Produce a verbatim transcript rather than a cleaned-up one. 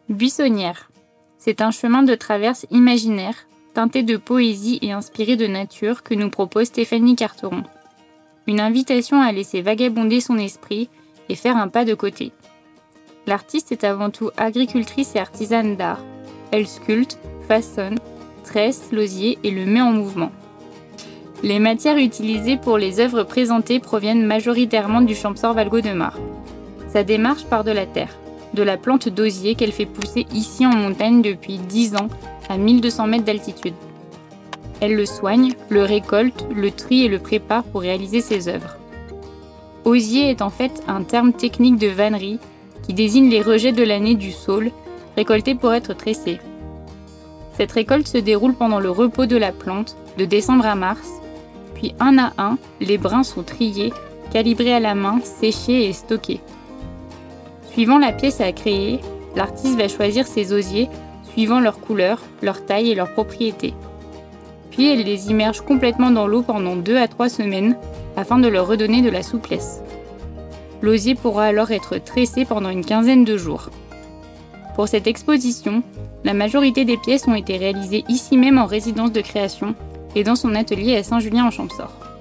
Buissonnière. C'est un chemin de traverse imaginaire, teinté de poésie et inspiré de nature que nous propose Stéphanie Carteron. Une invitation à laisser vagabonder son esprit et faire un pas de côté. L'artiste est avant tout agricultrice et artisane d'art. Elle sculpte, façonne, tresse l'osier et le met en mouvement. Les matières utilisées pour les œuvres présentées proviennent majoritairement du Champsaur Valgaudemar. Sa démarche part de la terre, de la plante d'osier qu'elle fait pousser ici en montagne depuis dix ans à mille deux cents mètres d'altitude. Elle le soigne, le récolte, le trie et le prépare pour réaliser ses œuvres. Osier est en fait un terme technique de vannerie qui désigne les rejets de l'année du saule, récoltés pour être tressés. Cette récolte se déroule pendant le repos de la plante, de décembre à mars, puis un à un, les brins sont triés, calibrés à la main, séchés et stockés. Suivant la pièce à créer, l'artiste va choisir ses osiers suivant leur couleur, leur taille et leurs propriétés. Puis elle les immerge complètement dans l'eau pendant deux à trois semaines afin de leur redonner de la souplesse. L'osier pourra alors être tressé pendant une quinzaine de jours. Pour cette exposition, la majorité des pièces ont été réalisées ici même en résidence de création et dans son atelier à Saint-Julien-en-Champsaur.